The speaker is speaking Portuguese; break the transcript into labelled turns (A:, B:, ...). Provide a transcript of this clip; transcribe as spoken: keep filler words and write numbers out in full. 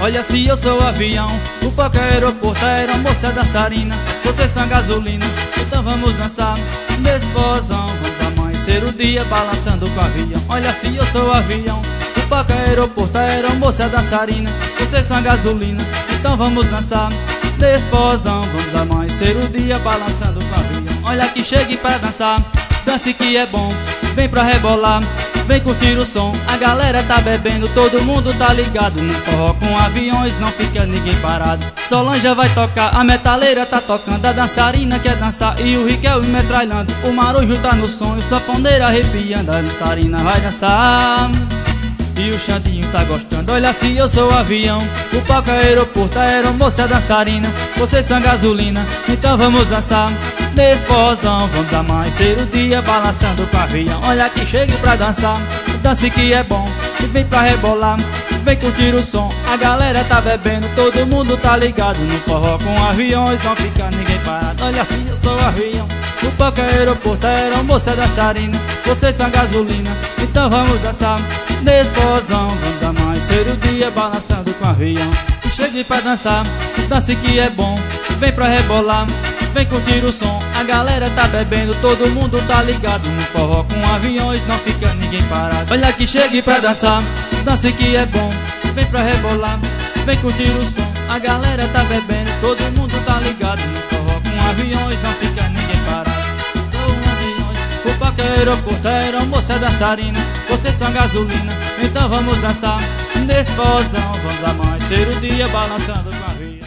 A: Olha, se eu sou o avião, o palco é aeroporto, a aeromoça é dançarina, vocês são gasolina, então vamos dançar nesse forrozão. Vamos amanhecer o dia balançando com o avião. Olha, se eu sou o avião, o palco é aeroporto, a aeromoça é dançarina, vocês são gasolina, então vamos dançar nesse forrozão. Vamos amanhecer o dia balançando com o avião. Olha que chegue pra dançar, dance que é bom, vem pra rebolar, vem curtir o som. A galera tá bebendo, todo mundo tá ligado. No forró com aviões não fica ninguém parado. Solange vai tocar, a metaleira tá tocando, a dançarina quer dançar e o Riquel metralhando. O marujo tá no som, o sanfoneiro arrepiando, a dançarina vai dançar e o Xandinho tá gostando. Olha, se eu sou o avião, o palco é aeroporto, a aeromoça é dançarina, vocês são gasolina, então vamos dançar nesse forrozão. Vamos amanhecer o dia balançando com o avião. Olha que chegue pra dançar, dance que é bom, e vem pra rebolar, vem curtir o som. A galera tá bebendo, todo mundo tá ligado. No forró com aviões não fica ninguém parado. Olha, se eu sou o avião, o palco é aeroporto, a aeromoça é dançarina, vocês são gasolina, então vamos dançar nesse forrozão. Vamos amanhecer o dia balançando com o avião. E chegue pra dançar, dance que é bom, vem pra rebolar, vem curtir o som. A galera tá bebendo, todo mundo tá ligado. No forró com aviões não fica ninguém parado. Olha que chegue pra dançar, dance que é bom, vem pra rebolar, vem curtir o som. A galera tá bebendo, todo mundo tá ligado. No forró com aviões não fica ninguém parado. Sou um aviões, o palco é aeroporto, a aeromoça é dançarina, vocês são gasolina, então vamos dançar nesse forrozão. Vamos amanhecer o dia balançando com a vida.